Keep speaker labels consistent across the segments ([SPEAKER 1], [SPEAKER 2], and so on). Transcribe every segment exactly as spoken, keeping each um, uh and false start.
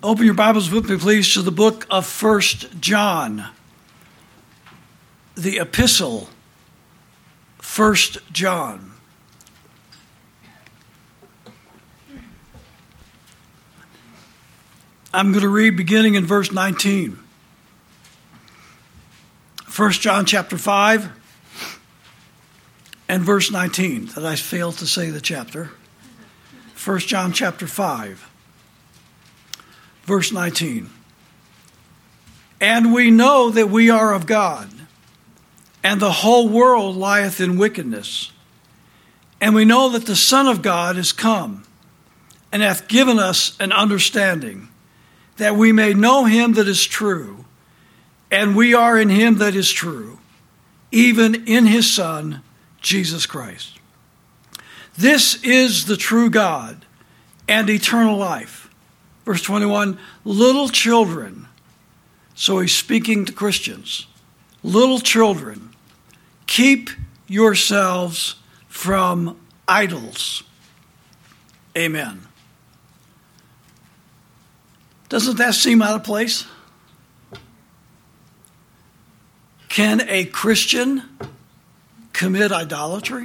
[SPEAKER 1] Open your Bibles with me, please, to the book of First John, the epistle, First John. I'm going to read beginning in verse nineteen. First John chapter five and verse nineteen. That I failed to say the chapter. First John chapter five. Verse nineteen. And we know that we are of God, and the whole world lieth in wickedness. And we know that the Son of God is come, and hath given us an understanding, that we may know him that is true, and we are in him that is true, even in his Son, Jesus Christ. This is the true God and eternal life. Verse twenty-one, little children, so he's speaking to Christians, little children, keep yourselves from idols. Amen. Doesn't that seem out of place? Can a Christian commit idolatry?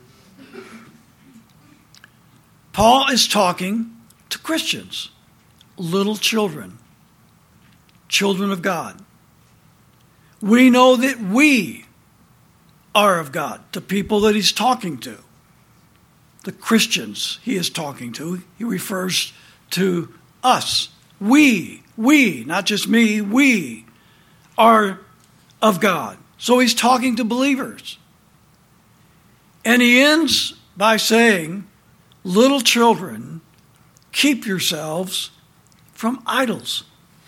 [SPEAKER 1] Paul is talking to Christians. Little children, children of God. We know that we are of God, the people that he's talking to, the Christians he is talking to. He refers to us. We, we, not just me, we are of God. So he's talking to believers. And he ends by saying, little children, keep yourselves from idols.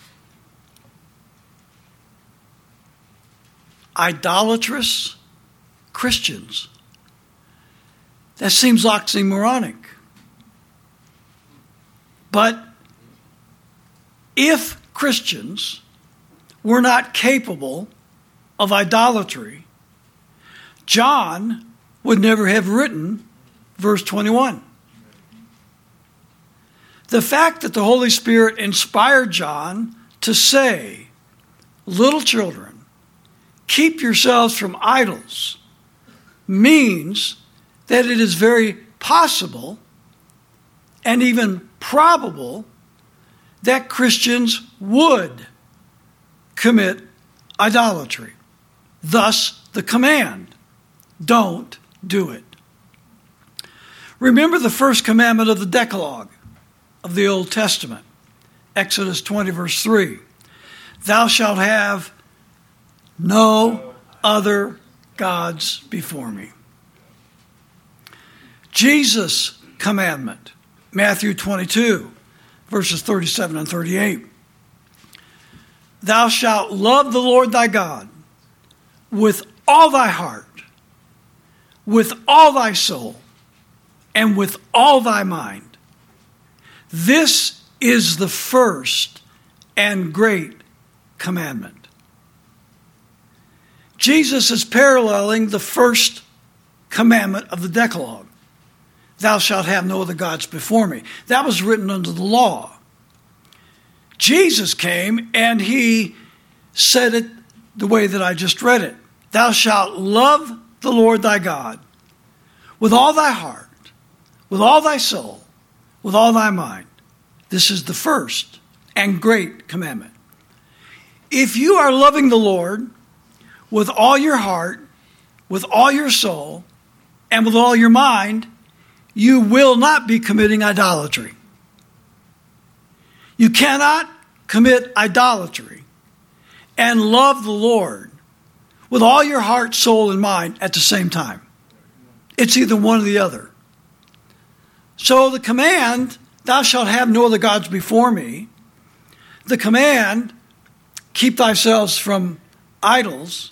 [SPEAKER 1] Idolatrous Christians. That seems oxymoronic. But if Christians were not capable of idolatry, John would never have written verse twenty-one. The fact that the Holy Spirit inspired John to say, little children, keep yourselves from idols, means that it is very possible and even probable that Christians would commit idolatry. Thus, the command, don't do it. Remember the first commandment of the Decalogue of the Old Testament, Exodus twenty, verse three. Thou shalt have no other gods before me. Jesus' commandment, Matthew twenty-two, verses thirty-seven and thirty-eight. Thou shalt love the Lord thy God with all thy heart, with all thy soul, and with all thy mind. This is the first and great commandment. Jesus is paralleling the first commandment of the Decalogue. Thou shalt have no other gods before me. That was written under the law. Jesus came and he said it the way that I just read it. Thou shalt love the Lord thy God with all thy heart, with all thy soul, with all thy mind. This is the first and great commandment. If you are loving the Lord with all your heart, with all your soul, and with all your mind, you will not be committing idolatry. You cannot commit idolatry and love the Lord with all your heart, soul, and mind at the same time. It's either one or the other. So the command, thou shalt have no other gods before me, the command, keep thyself from idols,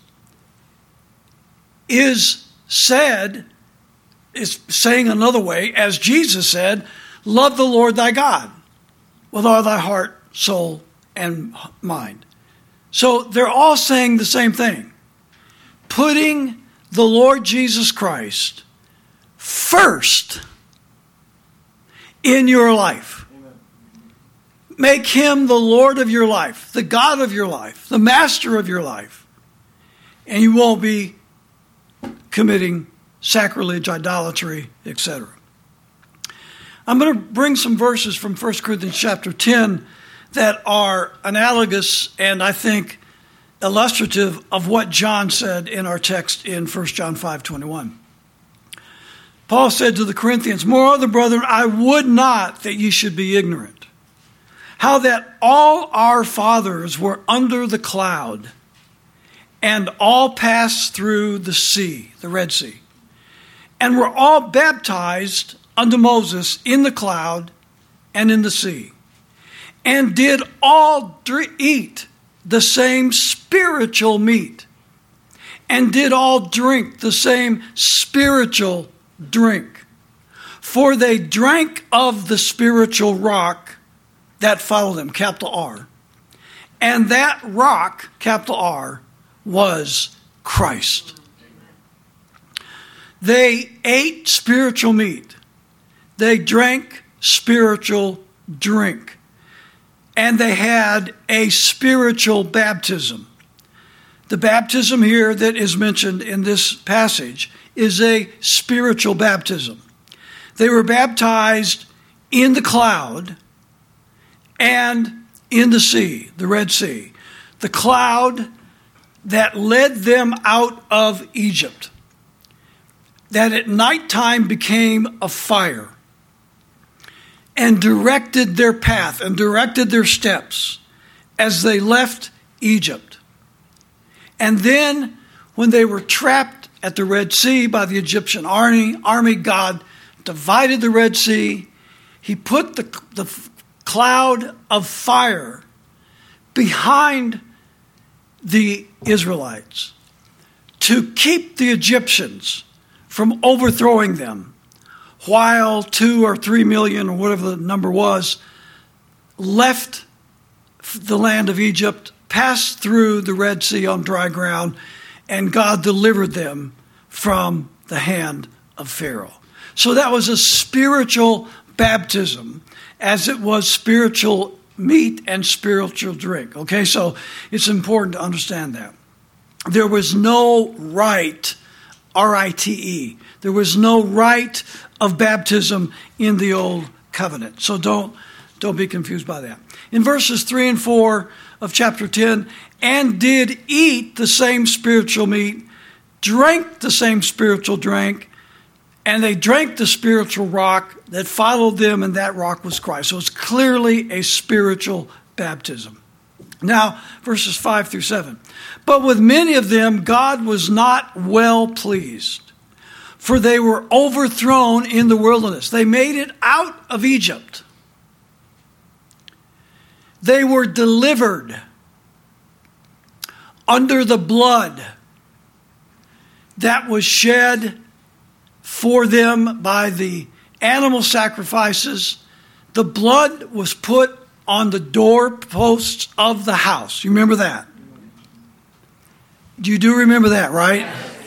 [SPEAKER 1] is said, is saying another way, as Jesus said, love the Lord thy God with all thy heart, soul, and mind. So they're all saying the same thing. Putting the Lord Jesus Christ first in your life. Amen. Make him the Lord of your life, the God of your life, the master of your life. And you won't be committing sacrilege, idolatry, et cetera. I'm going to bring some verses from First Corinthians chapter ten that are analogous and I think illustrative of what John said in our text in First John five twenty-one. Paul said to the Corinthians, "Moreover, brethren, I would not that ye should be ignorant, how that all our fathers were under the cloud, and all passed through the sea," the Red Sea, "and were all baptized unto Moses in the cloud and in the sea, and did all dr- eat the same spiritual meat, and did all drink the same spiritual drink. For they drank of the spiritual rock that followed them," capital R. "And that rock," capital R, "was Christ." They ate spiritual meat. They drank spiritual drink. And they had a spiritual baptism. The baptism here that is mentioned in this passage is a spiritual baptism. They were baptized in the cloud and in the sea, the Red Sea. The cloud that led them out of Egypt, that at nighttime became a fire and directed their path and directed their steps as they left Egypt. And then when they were trapped at the Red Sea by the Egyptian army, army God divided the Red Sea. He put the, the cloud of fire behind the Israelites to keep the Egyptians from overthrowing them, while two or three million, or whatever the number was, left the land of Egypt, passed through the Red Sea on dry ground, and God delivered them from the hand of Pharaoh. So that was a spiritual baptism, as it was spiritual meat and spiritual drink. Okay, so it's important to understand that. There was no rite, R I T E. There was no rite of baptism in the old covenant. So don't, don't be confused by that. In verses three and four of chapter ten, "And did eat the same spiritual meat, drank the same spiritual drink, and they drank the spiritual rock that followed them, and that rock was Christ." So it's clearly a spiritual baptism. Now, verses five through seven. "But with many of them God was not well pleased, for they were overthrown in the wilderness." They made it out of Egypt. They were delivered under the blood that was shed for them by the animal sacrifices. The blood was put on the doorposts of the house. You remember that? You do remember that, right?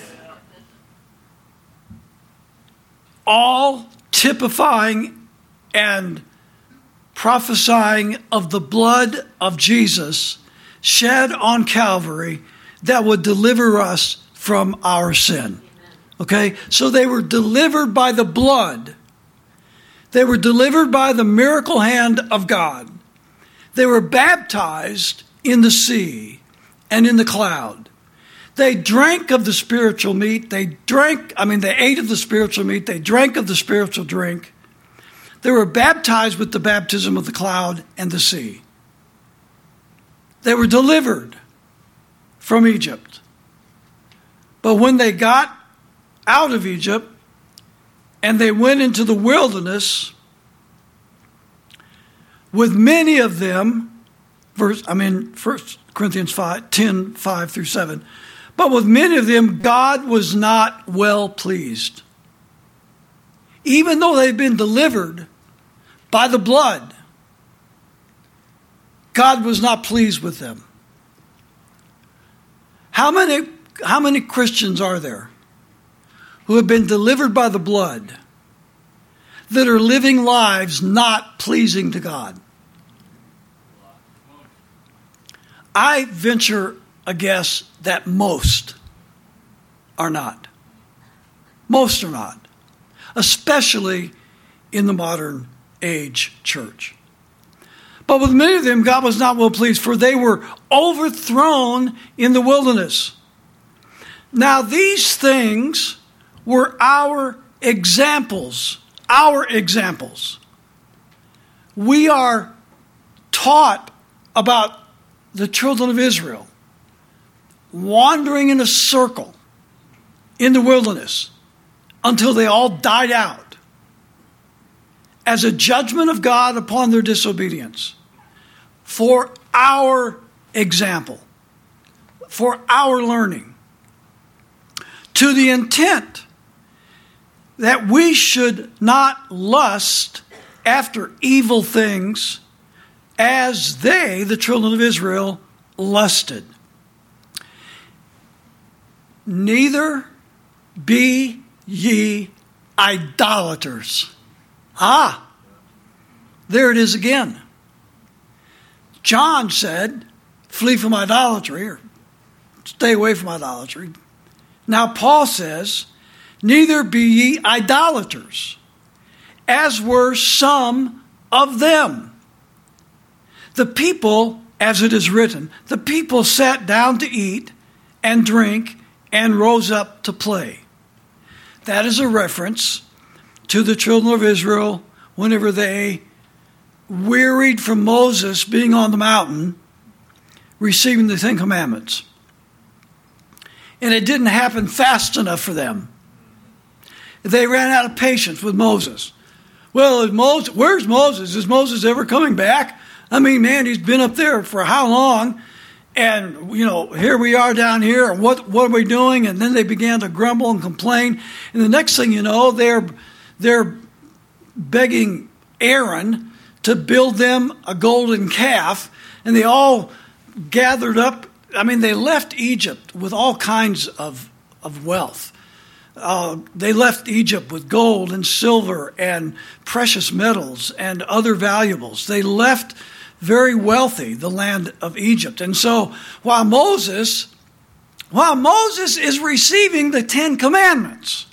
[SPEAKER 1] All typifying and prophesying of the blood of Jesus shed on Calvary that would deliver us from our sin. Okay? So they were delivered by the blood. They were delivered by the miracle hand of God. They were baptized in the sea and in the cloud. They drank of the spiritual meat. They drank, I mean, they ate of the spiritual meat. They drank of the spiritual drink. They were baptized with the baptism of the cloud and the sea. They were delivered from Egypt. But when they got out of Egypt and they went into the wilderness, with many of them, verse, I mean, First Corinthians five, ten, five through seven, but with many of them, God was not well pleased. Even though they've been delivered by the blood, God was not pleased with them. How many, how many Christians are there who have been delivered by the blood that are living lives not pleasing to God? I venture a guess that most are not. Most are not, especially in the modern age church. But with many of them, God was not well pleased, for they were overthrown in the wilderness. Now, these things were our examples, our examples. We are taught about the children of Israel wandering in a circle in the wilderness until they all died out as a judgment of God upon their disobedience, for our example, for our learning, to the intent that we should not lust after evil things as they, the children of Israel, lusted. Neither be ye idolaters. Ah, there it is again. John said, flee from idolatry, or stay away from idolatry. Now Paul says, neither be ye idolaters, as were some of them. The people, as it is written, the people sat down to eat and drink and rose up to play. That is a reference to the children of Israel whenever they wearied from Moses being on the mountain, receiving the Ten Commandments. And it didn't happen fast enough for them. They ran out of patience with Moses. Well, is Moses, where's Moses? Is Moses ever coming back? I mean, man, he's been up there for how long? And, you know, here we are down here, and what, what are we doing? And then they began to grumble and complain. And the next thing you know, they're, they're begging Aaron to build them a golden calf. And they all gathered up. I mean, they left Egypt with all kinds of, of wealth. Uh, they left Egypt with gold and silver and precious metals and other valuables. They left very wealthy, the land of Egypt. And so while Moses, while Moses is receiving the Ten Commandments,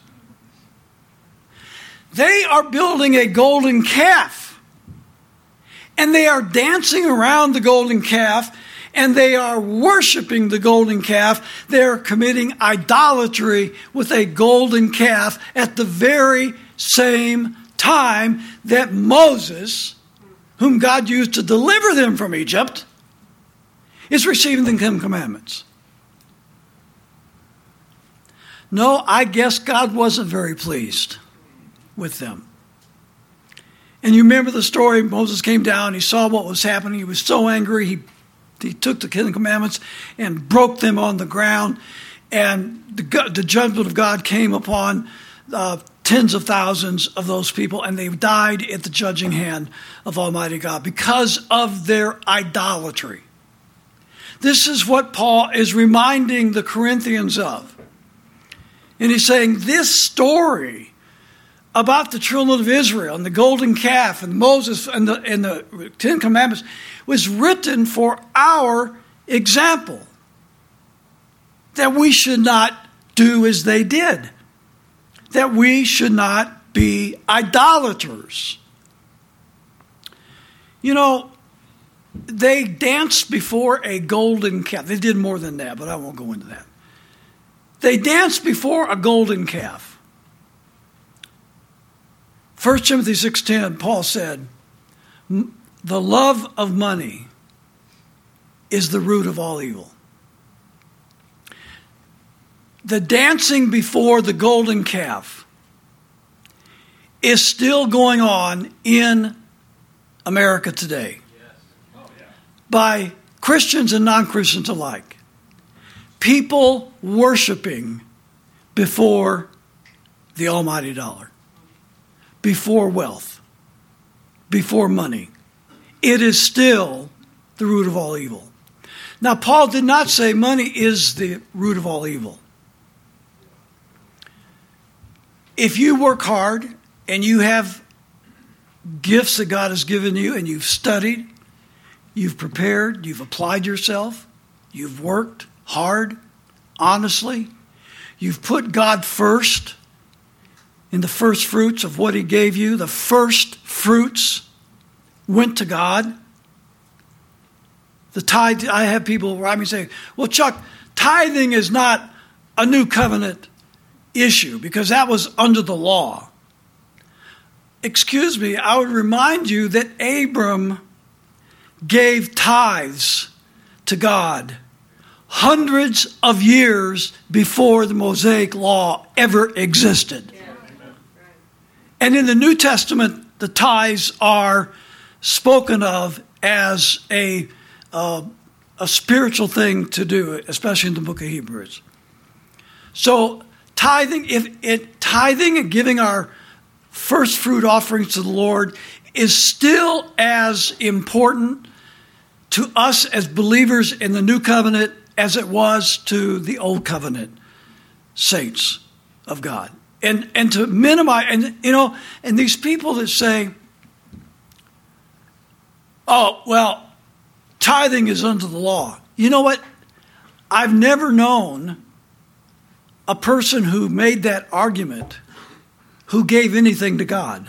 [SPEAKER 1] they are building a golden calf. And they are dancing around the golden calf, and they are worshiping the golden calf. They are committing idolatry with a golden calf at the very same time that Moses, whom God used to deliver them from Egypt, is receiving the Ten Commandments. No, I guess God wasn't very pleased with them. And you remember the story, Moses came down, he saw what was happening, he was so angry, he, he took the Ten Commandments and broke them on the ground, and the, the judgment of God came upon uh, tens of thousands of those people, and they died at the judging hand of Almighty God because of their idolatry. This is what Paul is reminding the Corinthians of. And he's saying this story about the children of Israel and the golden calf and Moses and the, and the Ten Commandments was written for our example, that we should not do as they did, that we should not be idolaters. You know, they danced before a golden calf. They did more than that, but I won't go into that. They danced before a golden calf. First Timothy six ten, Paul said, the love of money is the root of all evil. The dancing before the golden calf is still going on in America today. Yes. Oh, yeah. By Christians and non-Christians alike. People worshiping before the almighty dollar, before wealth, before money. It is still the root of all evil. Now, Paul did not say money is the root of all evil. If you work hard and you have gifts that God has given you and you've studied, you've prepared, you've applied yourself, You've worked hard, honestly. You've put God first in the first fruits of what he gave you. The first fruits went to God. The tithe, I have people write me saying, well, Chuck, tithing is not a new covenant issue because that was under the law. Excuse me, I would remind you that Abram gave tithes to God hundreds of years before the Mosaic law ever existed. And in the New Testament, the tithes are spoken of as a, uh, a spiritual thing to do, especially in the book of Hebrews. So tithing, if it tithing and giving our first fruit offerings to the Lord is still as important to us as believers in the new covenant as it was to the old covenant saints of God. And and to minimize, and you know, and these people that say, oh, well, tithing is under the law. You know what? I've never known a person who made that argument who gave anything to God.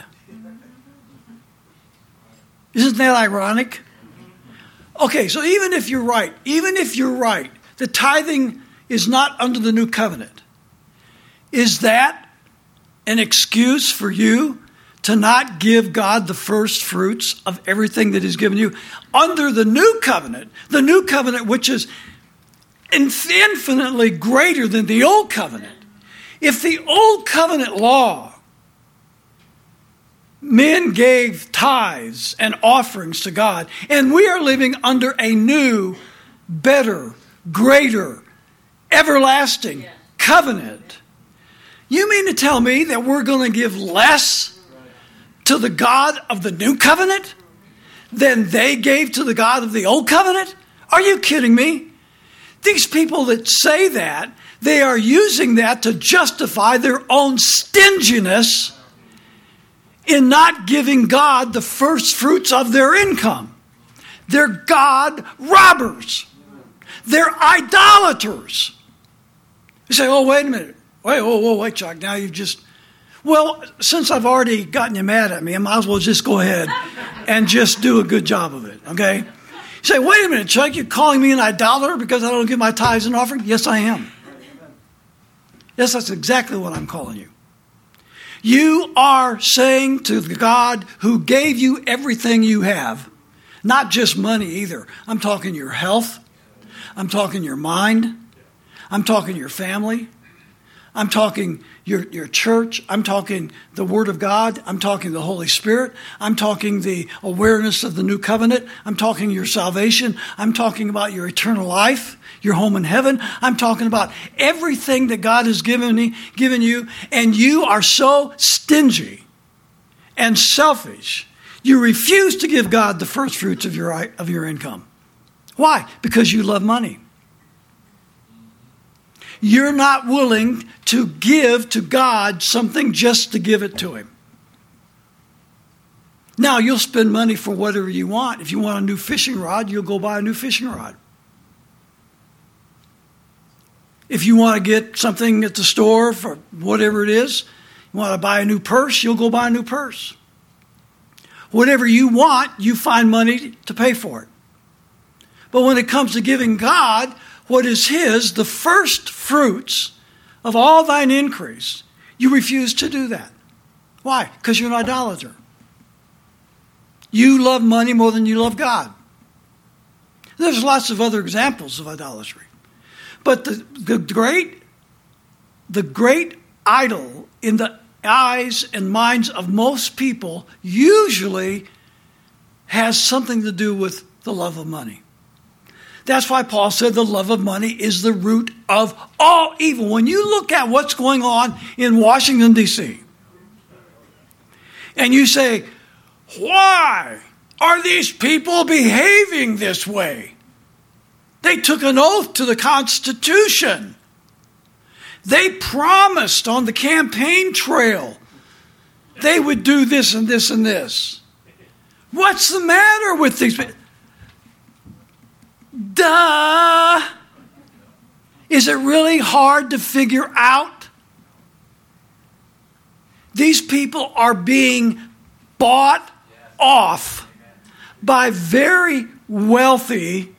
[SPEAKER 1] Isn't that ironic? Okay, so even if you're right, even if you're right, the tithing is not under the new covenant. Is that an excuse for you to not give God the first fruits of everything that he's given you? Under the new covenant, the new covenant which is infinitely greater than the old covenant. If the old covenant law, men gave tithes and offerings to God, and we are living under a new, better, greater, everlasting covenant. You mean to tell me that we're going to give less to the God of the new covenant than they gave to the God of the old covenant? Are you kidding me? These people that say that, they are using that to justify their own stinginess in not giving God the first fruits of their income. They're God robbers. They're idolaters. You say, oh, wait a minute. Wait, whoa, whoa, wait, Chuck. Now you've just... Well, since I've already gotten you mad at me, I might as well just go ahead and just do a good job of it, okay? You say, wait a minute, Chuck, you're calling me an idolater because I don't give my tithes and offering? Yes, I am. Yes, that's exactly what I'm calling you. You are saying to the God who gave you everything you have, not just money either. I'm talking your health. I'm talking your mind. I'm talking your family. I'm talking your, your church. I'm talking the Word of God. I'm talking the Holy Spirit. I'm talking the awareness of the new covenant. I'm talking your salvation. I'm talking about your eternal life, your home in heaven. I'm talking about everything that God has given me, given you, and you are so stingy and selfish. You refuse to give God the first fruits of your of your income. Why? Because you love money. You're not willing to give to God something just to give it to him. Now, you'll spend money for whatever you want. If you want a new fishing rod, you'll go buy a new fishing rod. If you want to get something at the store for whatever it is, you want to buy a new purse, you'll go buy a new purse. Whatever you want, you find money to pay for it. But when it comes to giving God what is his, the first fruits of all thine increase, you refuse to do that. Why? Because you're an idolater. You love money more than you love God. There's lots of other examples of idolatry. But the, the great, the great idol in the eyes and minds of most people usually has something to do with the love of money. That's why Paul said the love of money is the root of all evil. When you look at what's going on in Washington, D C, and you say, why are these people behaving this way? They took an oath to the Constitution. They promised on the campaign trail they would do this and this and this. What's the matter with these people? Duh! Is it really hard to figure out? These people are being bought off by very wealthy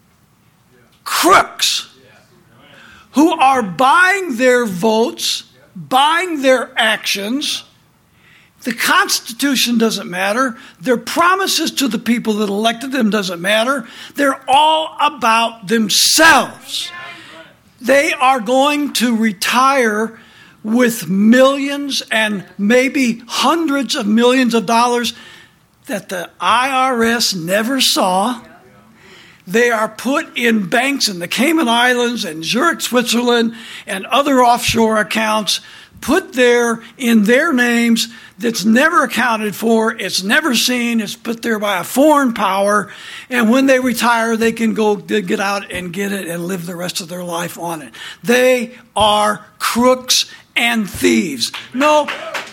[SPEAKER 1] crooks who are buying their votes, buying their actions. The Constitution doesn't matter. Their promises to the people that elected them doesn't matter. They're all about themselves. They are going to retire with millions and maybe hundreds of millions of dollars that the I R S never saw. They are put in banks in the Cayman Islands and Zurich, Switzerland, and other offshore accounts, put there in their names that's never accounted for, it's never seen, it's put there by a foreign power, and when they retire, they can go get out and get it and live the rest of their life on it. They are crooks and thieves. No,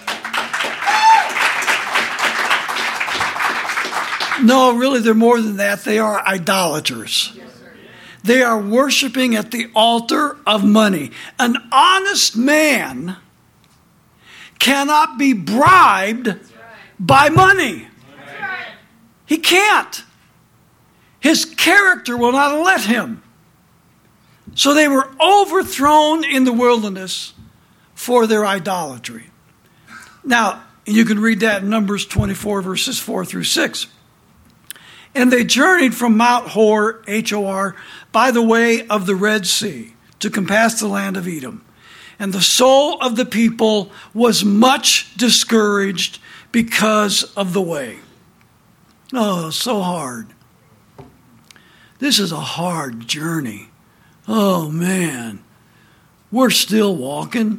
[SPEAKER 1] no, really, they're more than that. They are idolaters. They are worshiping at the altar of money. An honest man cannot be bribed by money. He can't. His character will not let him. So they were overthrown in the wilderness for their idolatry. Now, you can read that in Numbers twenty-four, verses four through six. And they journeyed from Mount Hor, H O R, by the way of the Red Sea to compass the land of Edom. And the soul of the people was much discouraged because of the way. Oh, so hard. This is a hard journey. Oh, man. We're still walking.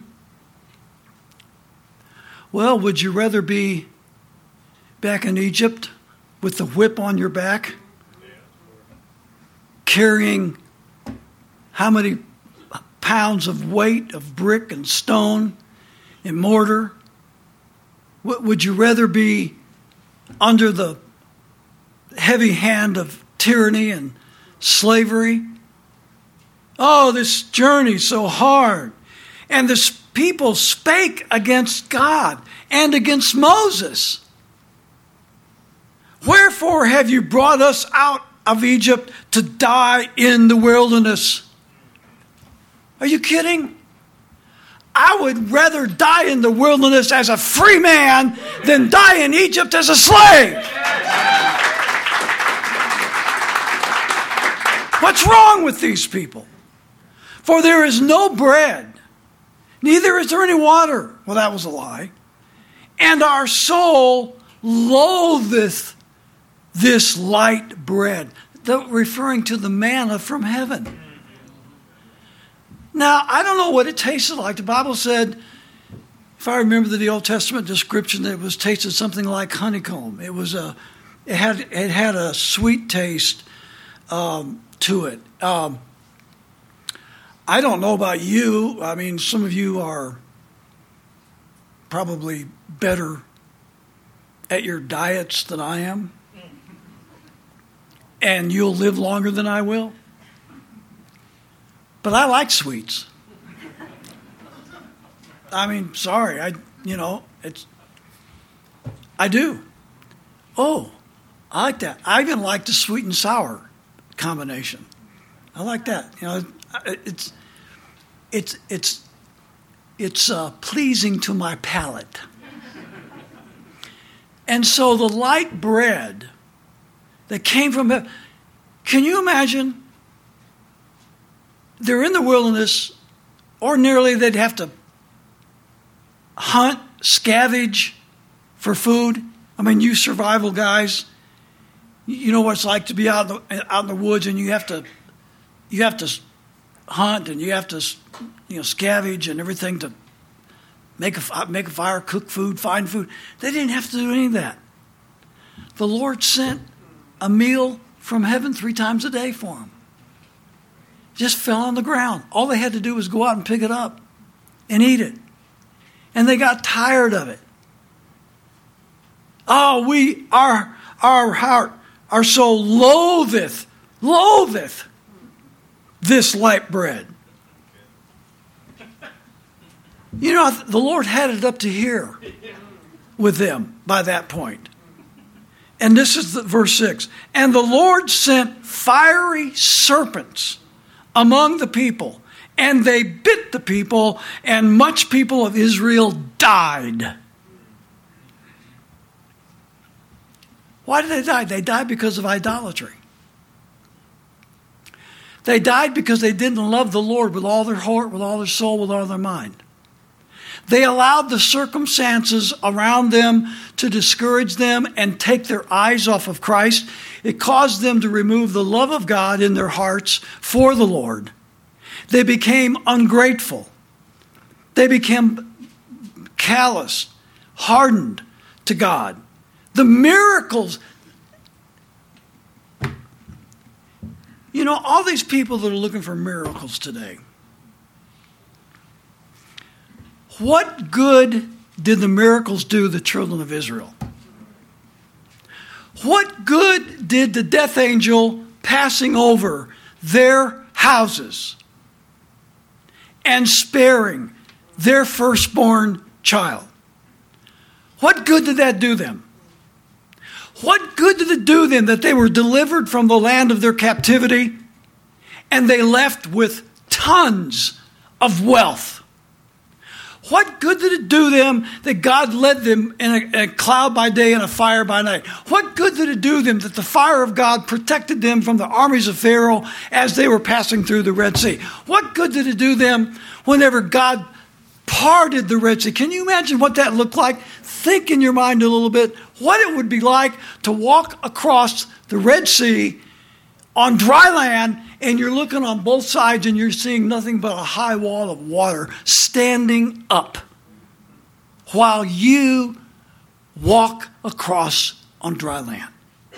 [SPEAKER 1] Well, would you rather be back in Egypt with the whip on your back, carrying how many pounds of weight of brick and stone and mortar? Would you rather be under the heavy hand of tyranny and slavery? Oh, this journey's so hard. And this people spake against God and against Moses. Wherefore have you brought us out of Egypt to die in the wilderness? Are you kidding? I would rather die in the wilderness as a free man than die in Egypt as a slave. What's wrong with these people? For there is no bread, neither is there any water. Well, that was a lie. And our soul loatheth this light bread, referring to the manna from heaven. Now, I don't know what it tasted like. The Bible said, if I remember the Old Testament description, that it was tasted something like honeycomb. It was a, it had it had a sweet taste um, to it. Um, I don't know about you. I mean, some of you are probably better at your diets than I am. And you'll live longer than I will. But I like sweets. I mean, sorry, I you know, it's I do. Oh, I like that. I even like the sweet and sour combination. I like that. You know, it's it's it's it's uh, pleasing to my palate. And so the light bread that came from heaven. Can you imagine? They're in the wilderness. Ordinarily, they'd have to hunt, scavenge for food. I mean, you survival guys, you know what it's like to be out in the, out in the woods, and you have to you have to hunt and you have to you know scavenge and everything to make a make a fire, cook food, find food. They didn't have to do any of that. The Lord sent a meal from heaven three times a day for them. Just fell on the ground. All they had to do was go out and pick it up and eat it. And they got tired of it. Oh, we, our, our heart, our soul loatheth, loatheth this light bread. You know, the Lord had it up to here with them by that point. And this is the, verse six. And the Lord sent fiery serpents among the people, and they bit the people, and much people of Israel died. Why did they die? They died because of idolatry. They died because they didn't love the Lord with all their heart, with all their soul, with all their mind. They allowed the circumstances around them to discourage them and take their eyes off of Christ. It caused them to remove the love of God in their hearts for the Lord. They became ungrateful. They became callous, hardened to God. The miracles. You know, all these people that are looking for miracles today, what good did the miracles do the children of Israel? What good did the death angel passing over their houses and sparing their firstborn child? What good did that do them? What good did it do them that they were delivered from the land of their captivity and they left with tons of wealth? What good did it do them that God led them in a, in a cloud by day and a fire by night? What good did it do them that the fire of God protected them from the armies of Pharaoh as they were passing through the Red Sea? What good did it do them whenever God parted the Red Sea? Can you imagine what that looked like? Think in your mind a little bit what it would be like to walk across the Red Sea on dry land, and you're looking on both sides and you're seeing nothing but a high wall of water standing up while you walk across on dry land.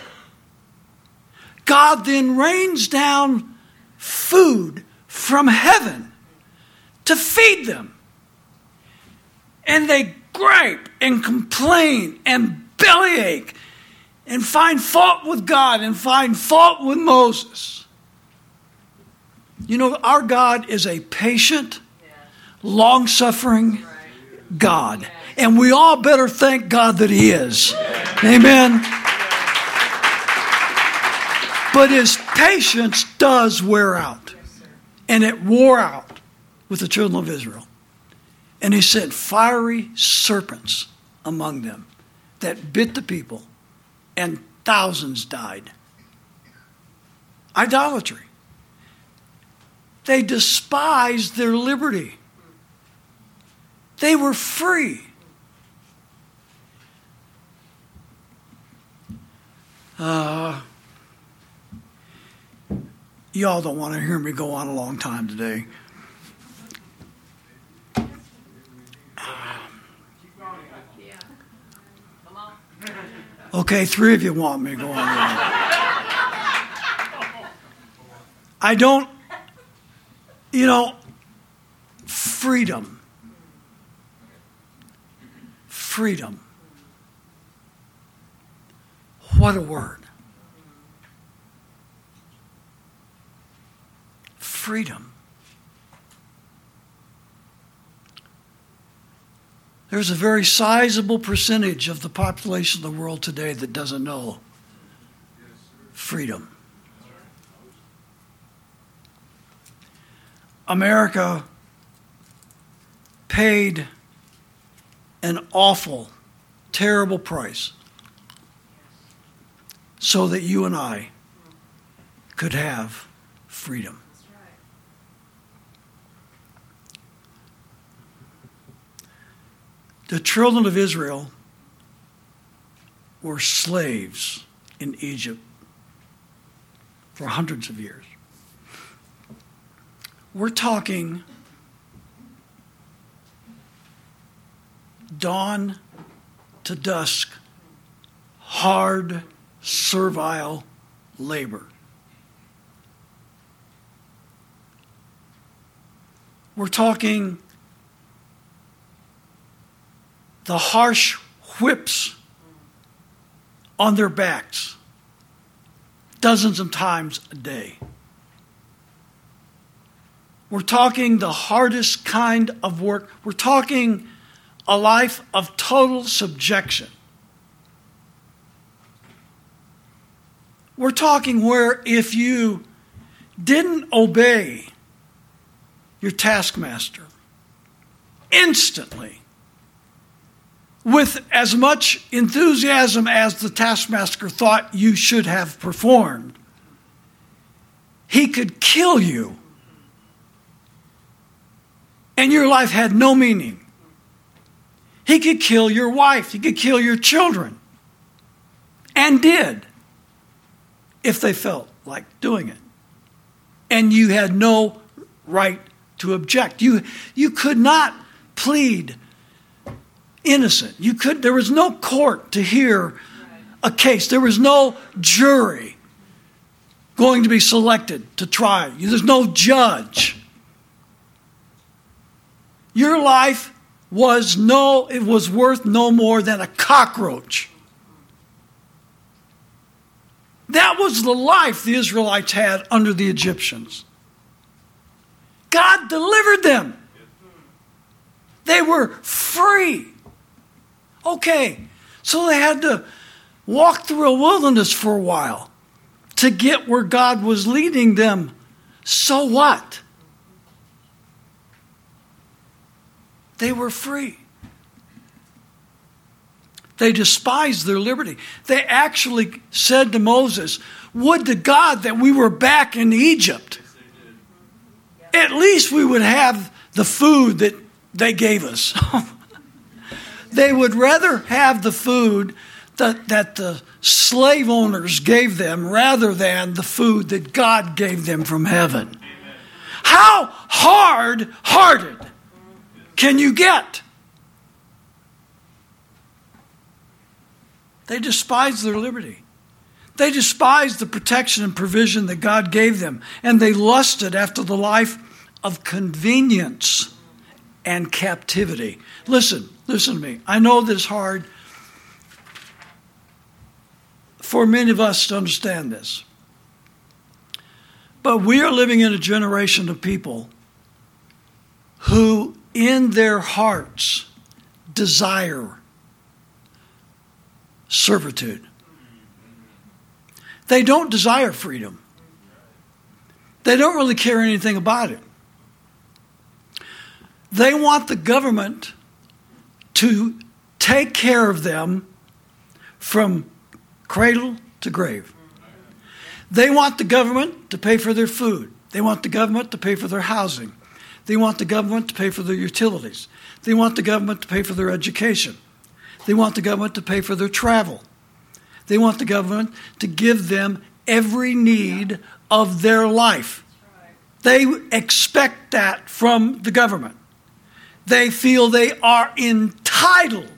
[SPEAKER 1] God then rains down food from heaven to feed them. And they gripe and complain and bellyache and find fault with God and find fault with Moses. You know, our God is a patient, long-suffering God. And we all better thank God that He is. Amen. But His patience does wear out. And it wore out with the children of Israel. And He sent fiery serpents among them that bit the people, and thousands died. Idolatry. They despised their liberty. They were free. Uh, y'all don't want to hear me go on a long time today. Okay, three of you want me to go on. I don't, you know, freedom. Freedom. What a word. Freedom. There's a very sizable percentage of the population of the world today that doesn't know freedom. America paid an awful, terrible price so that you and I could have freedom. The children of Israel were slaves in Egypt for hundreds of years. We're talking dawn to dusk, hard, servile labor. We're talking the harsh whips on their backs dozens of times a day. We're talking the hardest kind of work. We're talking a life of total subjection. We're talking where if you didn't obey your taskmaster instantly, with as much enthusiasm as the taskmaster thought you should have performed, he could kill you. And your life had no meaning. He could kill your wife. He could kill your children. And did, if they felt like doing it. And you had no right to object. You, you could not plead innocent. You could. There was no court to hear a case. There was no jury going to be selected to try you. There's no judge. Your life was no, it was worth no more than a cockroach. That was the life the Israelites had under the Egyptians. God delivered them. They were free. Okay, so they had to walk through a wilderness for a while to get where God was leading them. So what? They were free. They despised their liberty. They actually said to Moses, would to God that we were back in Egypt. At least we would have the food that they gave us. They would rather have the food that, that the slave owners gave them rather than the food that God gave them from heaven. Amen. How hard-hearted can you get? They despised their liberty. They despised the protection and provision that God gave them. And they lusted after the life of convenience and captivity. Listen, listen to me. I know this is hard for many of us to understand this. But we are living in a generation of people who in their hearts desire servitude. They don't desire freedom. They don't really care anything about it. They want the government to take care of them from cradle to grave. They want the government to pay for their food. They want the government to pay for their housing. They want the government to pay for their utilities. They want the government to pay for their education. They want the government to pay for their travel. They want the government to give them every need of their life. They expect that from the government. They feel they are entitled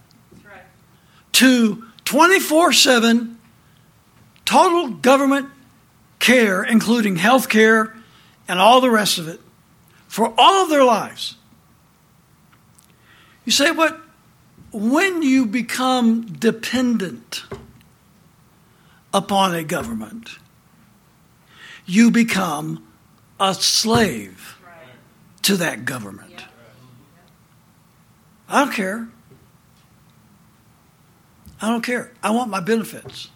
[SPEAKER 1] to twenty-four seven total government care, including health care and all the rest of it, for all of their lives. You say, but when you become dependent upon a government, you become a slave to that government. I don't care. I don't care. I want my benefits.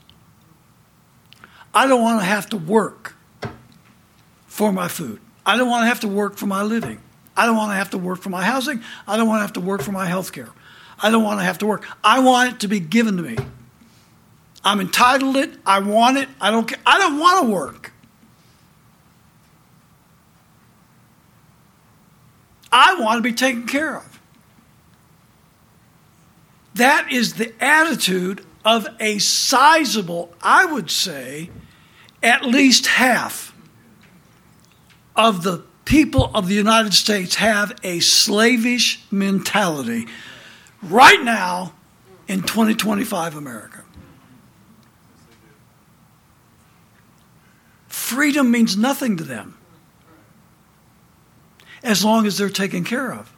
[SPEAKER 1] I don't want to have to work for my food. I don't want to have to work for my living. I don't want to have to work for my housing. I don't want to have to work for my health care. I don't want to have to work. I want it to be given to me. I'm entitled to it. I want it. I don't care. I don't want to work. I want to be taken care of. That is the attitude of a sizable, I would say, at least half of the people of the United States have a slavish mentality right now in twenty twenty-five America. Freedom means nothing to them as long as they're taken care of.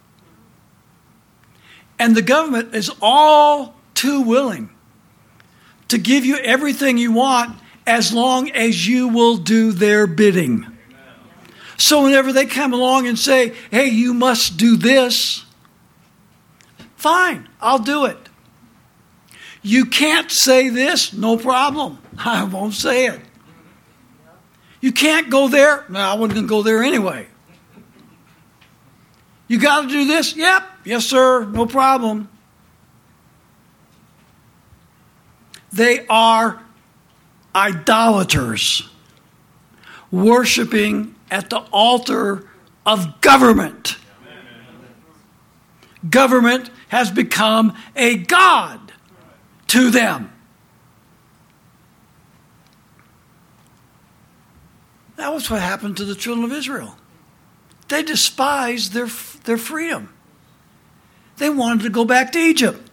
[SPEAKER 1] And the government is all too willing to give you everything you want as long as you will do their bidding. So whenever they come along and say, hey, you must do this, fine, I'll do it. You can't say this, no problem. I won't say it. You can't go there? No, I wasn't going to go there anyway. You got to do this? Yep, yes, sir, no problem. They are idolaters, worshiping at the altar of government. Government has become a god to them. That was what happened to the children of Israel. They despised their, their freedom. They wanted to go back to Egypt.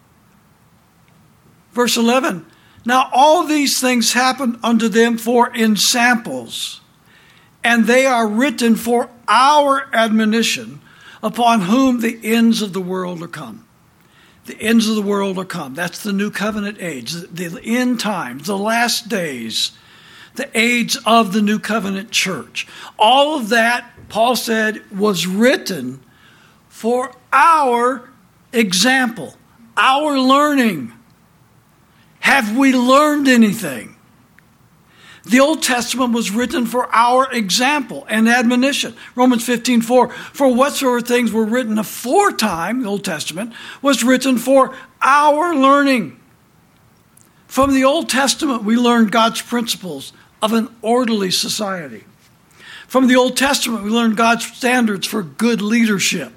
[SPEAKER 1] Verse eleven, now all these things happened unto them for ensamples, and they are written for our admonition, upon whom the ends of the world are come. The ends of the world are come. That's the new covenant age, the end times, the last days, the age of the new covenant church. All of that, Paul said, was written for our example, our learning. Have we learned anything? The Old Testament was written for our example and admonition. Romans fifteen four, for whatsoever things were written aforetime, the Old Testament, was written for our learning. From the Old Testament, we learn God's principles of an orderly society. From the Old Testament, we learn God's standards for good leadership.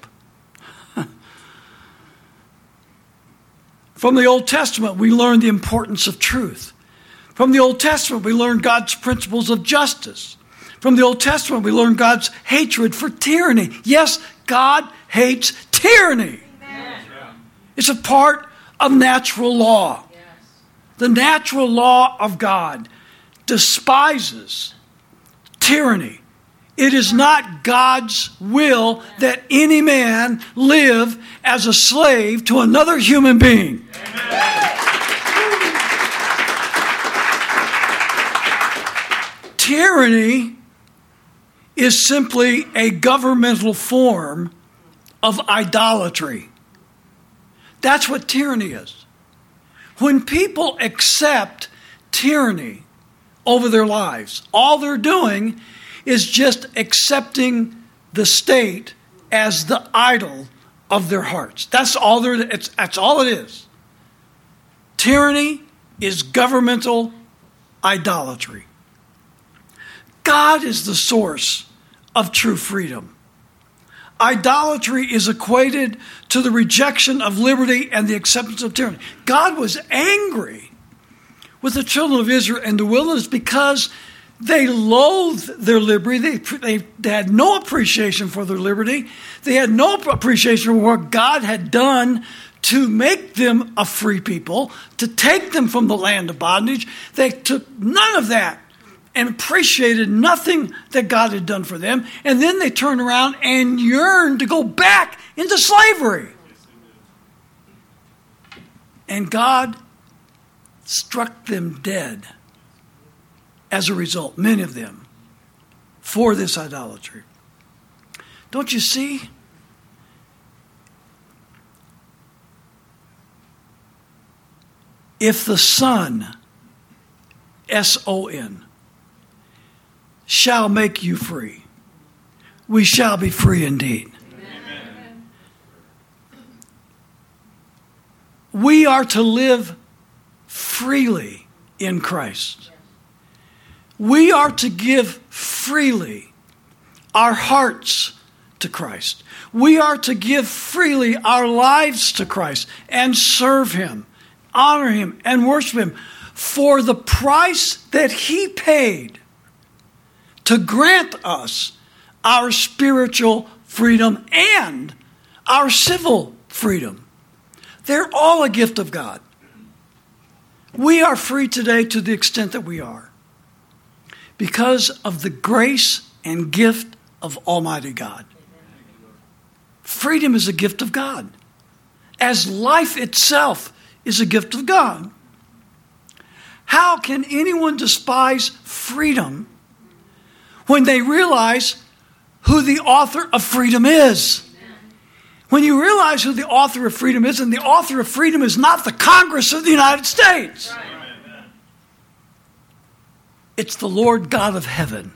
[SPEAKER 1] From the Old Testament, we learn the importance of truth. From the Old Testament, we learn God's principles of justice. From the Old Testament, we learn God's hatred for tyranny. Yes, God hates tyranny. Amen. It's a part of natural law. Yes. The natural law of God despises tyranny. It is not God's will that any man live as a slave to another human being. Amen. Tyranny is simply a governmental form of idolatry. That's what tyranny is. When people accept tyranny over their lives, all they're doing is just accepting the state as the idol of their hearts. That's all there. It's, that's all it is. Tyranny is governmental idolatry. God is the source of true freedom. Idolatry is equated to the rejection of liberty and the acceptance of tyranny. God was angry with the children of Israel in the wilderness because they loathed their liberty. They, they, they had no appreciation for their liberty. They had no appreciation for what God had done to make them a free people, to take them from the land of bondage. They took none of that and appreciated nothing that God had done for them. And then they turned around and yearned to go back into slavery. And God struck them dead as a result, many of them, for this idolatry. Don't you see? If the Son, S O N, shall make you free, we shall be free indeed. Amen. We are to live freely in Christ. We are to give freely our hearts to Christ. We are to give freely our lives to Christ and serve Him, honor Him, and worship Him for the price that He paid to grant us our spiritual freedom and our civil freedom. They're all a gift of God. We are free today to the extent that we are because of the grace and gift of Almighty God. Freedom is a gift of God, as life itself is a gift of God. How can anyone despise freedom when they realize who the author of freedom is. When you realize who the author of freedom is, and the author of freedom is not the Congress of the United States. It's the Lord God of heaven.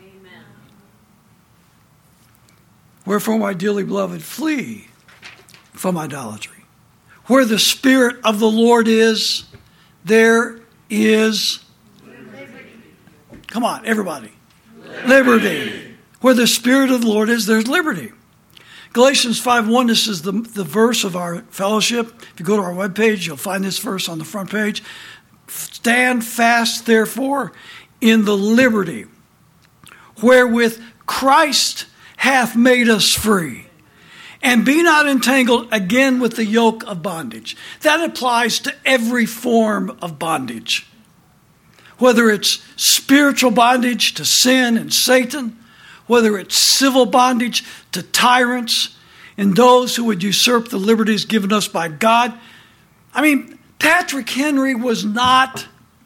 [SPEAKER 1] Wherefore, my dearly beloved, flee from idolatry. Where the Spirit of the Lord is, there is liberty. Come on, everybody. Liberty. Liberty. Where the Spirit of the Lord is, there's liberty. Galatians five one, this is the, the verse of our fellowship. If you go to our webpage, you'll find this verse on the front page. Stand fast, therefore, in the liberty wherewith Christ hath made us free. And be not entangled again with the yoke of bondage. That applies to every form of bondage. Whether it's spiritual bondage to sin and Satan, whether it's civil bondage to tyrants and those who would usurp the liberties given us by God. I mean, Patrick Henry was not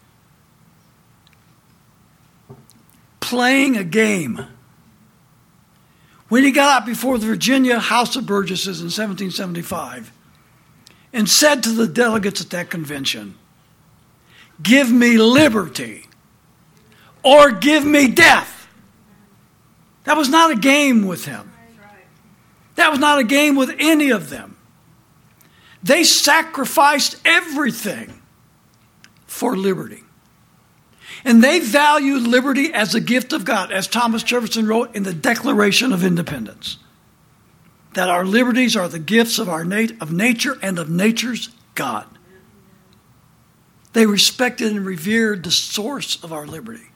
[SPEAKER 1] playing a game. When he got out before the Virginia House of Burgesses in seventeen seventy-five and said to the delegates at that convention, "Give me liberty or give me death." That was not a game with him. That was not a game with any of them. They sacrificed everything for liberty. And they valued liberty as a gift of God, as Thomas Jefferson wrote in the Declaration of Independence, that our liberties are the gifts of our nat- of nature and of nature's God. They respected and revered the source of our liberty.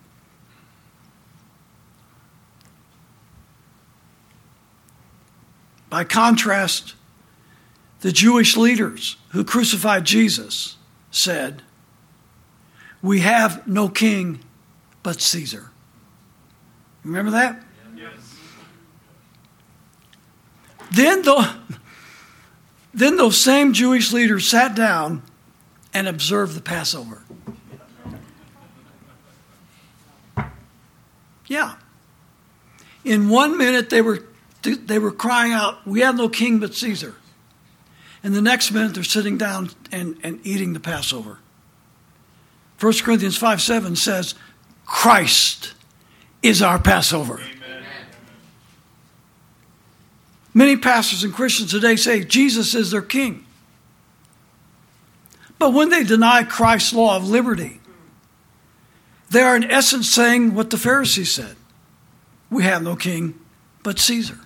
[SPEAKER 1] By contrast, the Jewish leaders who crucified Jesus said, "We have no king but Caesar." Remember that? Yes. Then, the, then those same Jewish leaders sat down and observed the Passover. Yeah. In one minute they were they were crying out, "We have no king but Caesar." And the next minute they're sitting down and, and eating the Passover. First Corinthians five seven says, Christ is our Passover. Amen. Many pastors and Christians today say Jesus is their king. But when they deny Christ's law of liberty, they are in essence saying what the Pharisees said. We have no king but Caesar.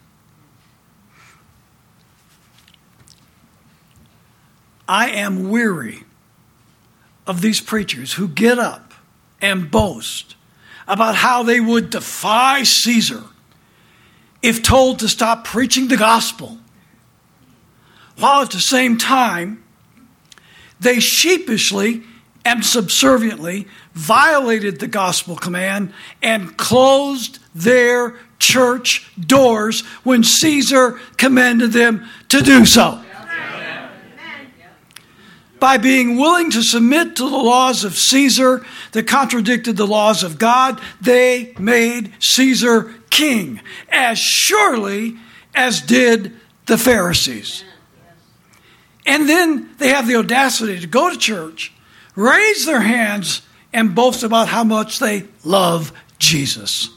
[SPEAKER 1] I am weary of these preachers who get up and boast about how they would defy Caesar if told to stop preaching the gospel, while at the same time they sheepishly and subserviently violated the gospel command and closed their church doors when Caesar commanded them to do so. By being willing to submit to the laws of Caesar that contradicted the laws of God, they made Caesar king, as surely as did the Pharisees. And then they have the audacity to go to church, raise their hands, and boast about how much they love Jesus.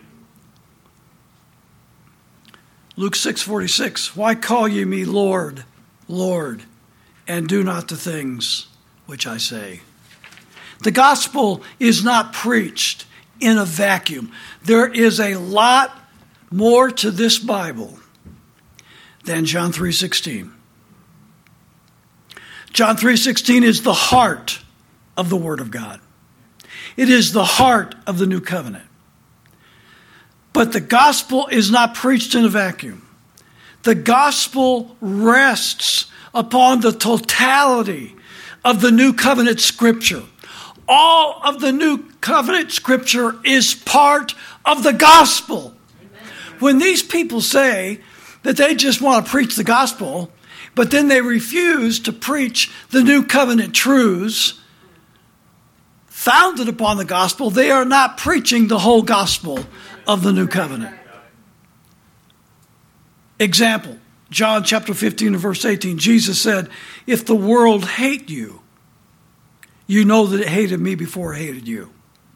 [SPEAKER 1] Luke six forty-six, why call ye me Lord, Lord, and do not the things which I say? The gospel is not preached in a vacuum. There is a lot more to this Bible than John three sixteen. John three sixteen is the heart of the Word of God. It is the heart of the new covenant. But the gospel is not preached in a vacuum. The gospel rests upon the totality of the new covenant scripture. All of the new covenant scripture is part of the gospel. Amen. When these people say that they just want to preach the gospel, but then they refuse to preach the new covenant truths founded upon the gospel, they are not preaching the whole gospel of the new covenant. Example, John chapter fifteen and verse eighteen, Jesus said, if the world hate you, you know that it hated me before it hated you.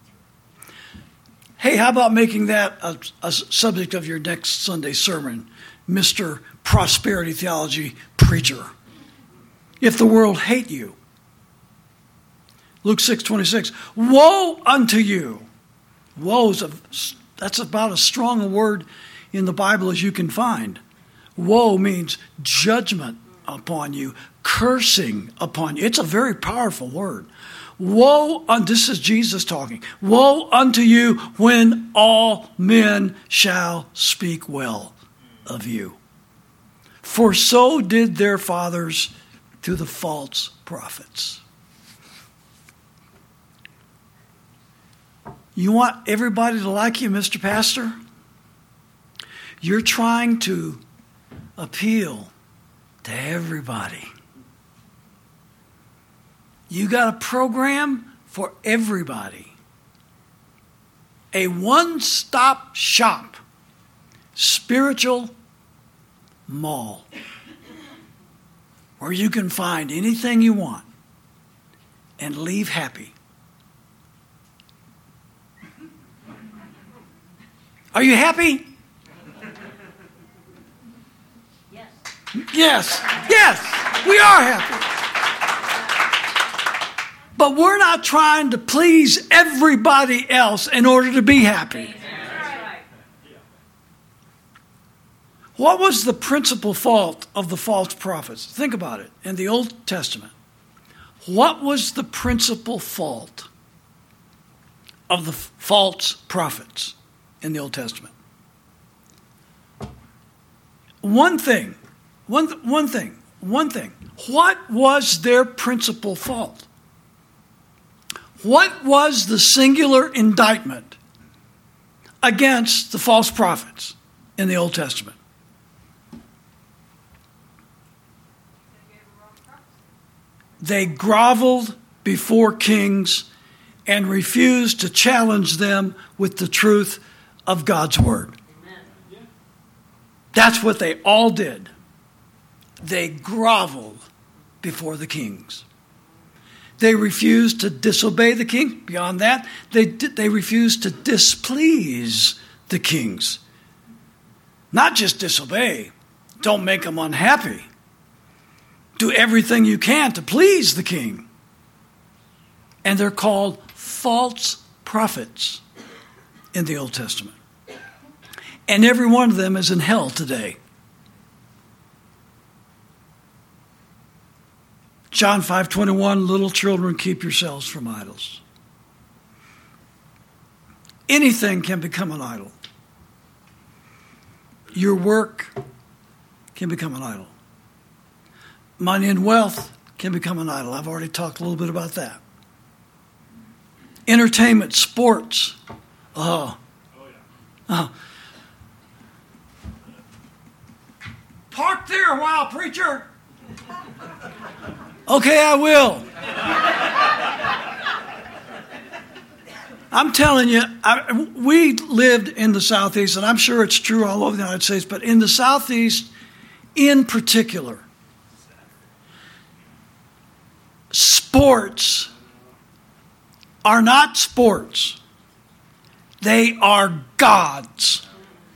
[SPEAKER 1] Hey, how about making that a, a subject of your next Sunday sermon, Mister Prosperity Theology Preacher? If the world hate you. Luke six twenty-six, woe unto you. Woe is a, that's about as strong a word in the Bible as you can find. Woe means judgment upon you, cursing upon you. It's a very powerful word. Woe, unto, this is Jesus talking. Woe unto you when all men shall speak well of you. For so did their fathers to the false prophets. You want everybody to like you, Mister Pastor? You're trying to appeal to everybody. You got a program for everybody. A one-stop shop, spiritual mall, where you can find anything you want and leave happy. Are you happy?
[SPEAKER 2] Yes.
[SPEAKER 1] Yes. Yes, we are happy. But we're not trying to please everybody else in order to be happy. What was the principal fault of the false prophets? Think about it. In the Old Testament, what was the principal fault of the false prophets in the Old Testament? One thing, one, one thing, one thing. What was their principal fault? What was the singular indictment against the false prophets in the Old Testament? They groveled before kings and refused to challenge them with the truth of God's word. Amen. That's what they all did. They groveled before the kings. They refused to disobey the king. Beyond that, they they refused to displease the kings. Not just disobey. Don't make them unhappy. Do everything you can to please the king. And they're called false prophets in the Old Testament. And every one of them is in hell today. John five twenty-one, little children, keep yourselves from idols. Anything can become an idol. Your work can become an idol. Money and wealth can become an idol. I've already talked a little bit about that. Entertainment, sports. Oh. Oh. Park there a while, preacher. Okay, I will. I'm telling you, I, we lived in the Southeast, and I'm sure it's true all over the United States, but in the Southeast in particular, sports are not sports. They are gods.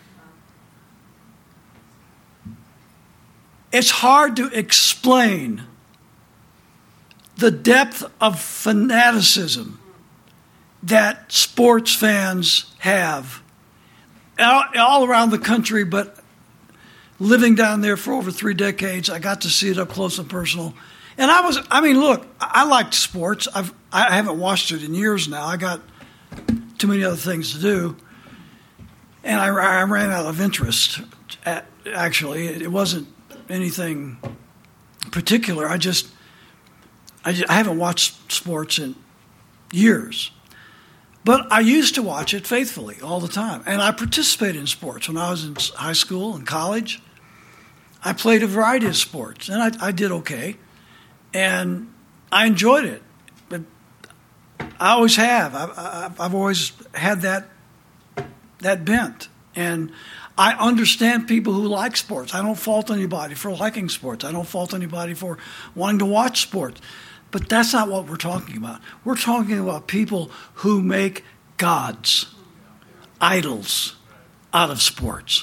[SPEAKER 1] It's hard to explain the depth of fanaticism that sports fans have all around the country, but living down there for over three decades, I got to see it up close and personal. And I was, I mean, look, I liked sports. I've, I haven't watched it in years now. I got too many other things to do. And I, I ran out of interest, at, actually. It wasn't anything particular. I just, I, just, I haven't watched sports in years. But I used to watch it faithfully all the time. And I participated in sports when I was in high school and college. I played a variety of sports, and I, I did okay. And I enjoyed it. But I always have. I, I, I've always had that that bent. And I understand people who like sports. I don't fault anybody for liking sports. I don't fault anybody for wanting to watch sports. But that's not what we're talking about. We're talking about people who make gods, idols, out of sports.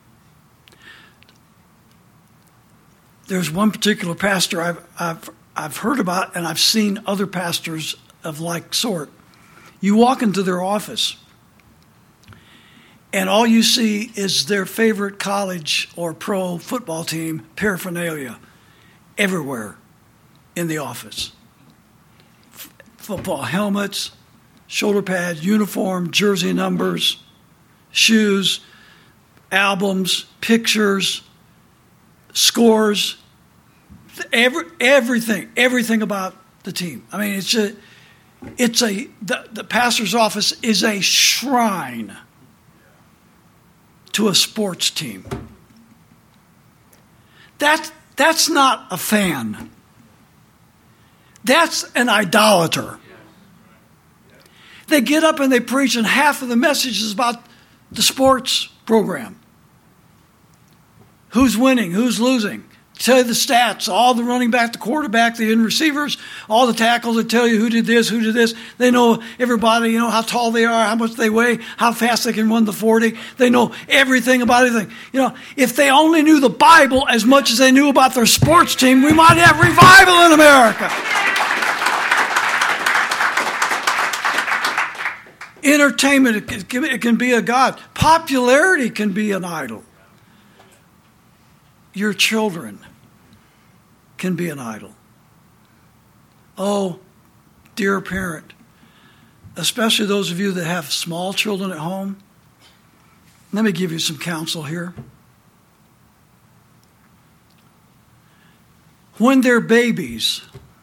[SPEAKER 1] There's one particular pastor I've, I've, I've heard about, and I've seen other pastors of like sort. You walk into their office, and all you see is their favorite college or pro football team paraphernalia everywhere in the office. F- football helmets, shoulder pads, uniform, jersey numbers, shoes, albums, pictures, scores, every, everything, everything about the team. I mean, it's a, it's a, the, the pastor's office is a shrine to a sports team. That, that's not a fan. That's an idolater. They get up and they preach, and half of the message is about the sports program. Who's winning? Who's losing? Tell you the stats, all the running back, the quarterback, the end receivers, all the tackles that tell you who did this, who did this. They know everybody, you know, how tall they are, how much they weigh, how fast they can run the forty. They know everything about everything. You know, if they only knew the Bible as much as they knew about their sports team, we might have revival in America. Entertainment, it can, it can be a god. Popularity can be an idol. Your children can be an idol. Oh, dear parent, especially those of you that have small children at home, let me give you some counsel here. When they're babies,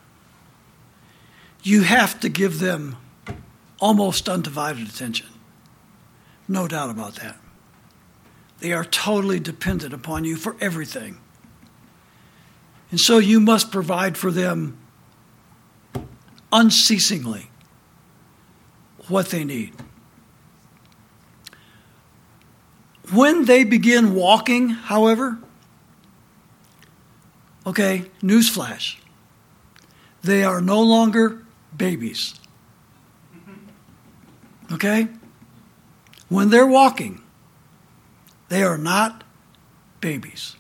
[SPEAKER 1] you have to give them almost undivided attention. No doubt about that. They are totally dependent upon you for everything. And so you must provide for them unceasingly what they need. When they begin walking, however, okay, newsflash, they are no longer babies. Okay? When they're walking, they are not babies.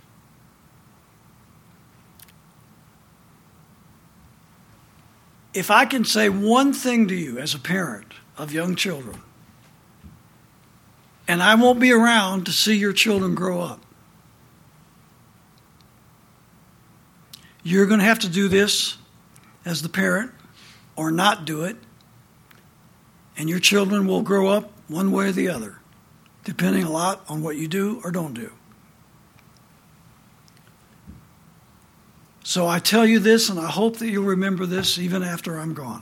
[SPEAKER 1] If I can say one thing to you as a parent of young children, and I won't be around to see your children grow up, you're going to have to do this as the parent or not do it, and your children will grow up one way or the other, depending a lot on what you do or don't do. So I tell you this, and I hope that you'll remember this even after I'm gone.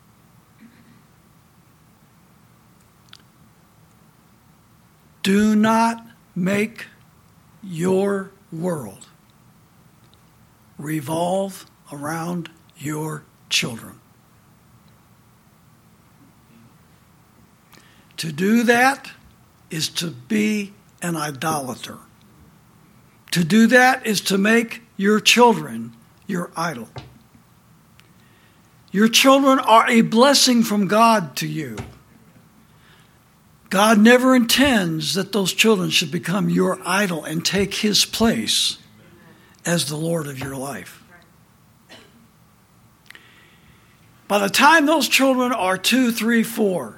[SPEAKER 1] Do not make your world revolve around your children. To do that is to be an idolater. To do that is to make your children your idol. Your children are a blessing from God to you. God never intends that those children should become your idol and take his place as the Lord of your life. By the time those children are two, three, four,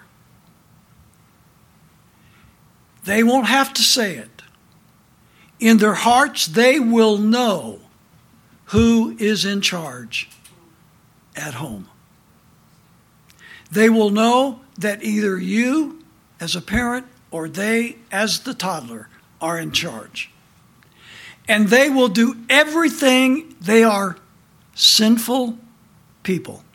[SPEAKER 1] they won't have to say it. In their hearts, they will know who is in charge at home. They will know that either you as a parent or they as the toddler are in charge. And they will do everything. They are sinful people.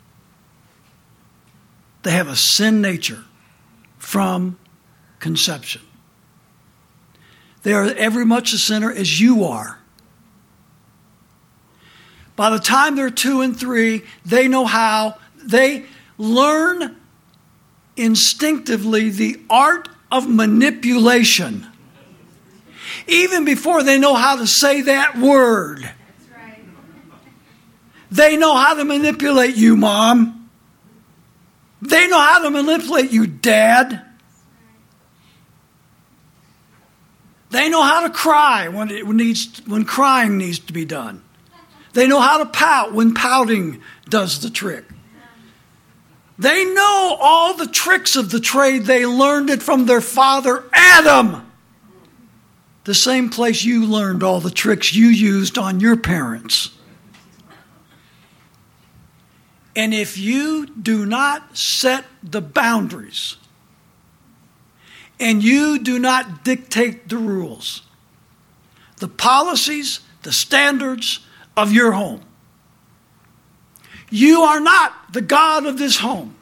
[SPEAKER 1] They have a sin nature from conception. They are every much a sinner as you are. By the time they're two and three, they know how. They learn instinctively the art of manipulation. Even before they know how to say that word.
[SPEAKER 2] That's right.
[SPEAKER 1] They know how to manipulate you, Mom. They know how to manipulate you, Dad. They know how to cry when it needs, when crying needs to be done. They know how to pout when pouting does the trick. They know all the tricks of the trade. They learned it from their father, Adam. The same place you learned all the tricks you used on your parents. And if you do not set the boundaries, and you do not dictate the rules, the policies, the standards of your home, you are not the God of this home.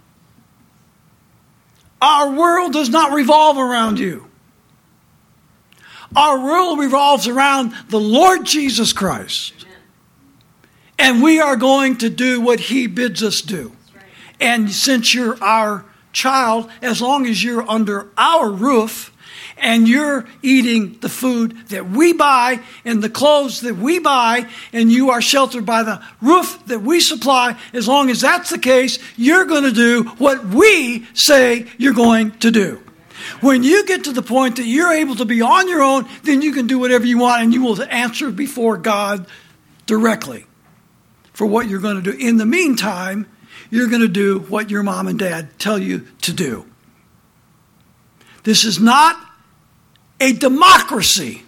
[SPEAKER 1] Our world does not revolve around you. Our world revolves around the Lord Jesus Christ. And we are going to do what He bids us do. And since you're our child, as long as you're under our roof and you're eating the food that we buy and the clothes that we buy and you are sheltered by the roof that we supply, as long as that's the case, you're going to do what we say you're going to do. When you get to the point that you're able to be on your own, then you can do whatever you want and you will answer before God directly for what you're going to do. In the meantime, you're going to do what your mom and dad tell you to do. This is not a democracy.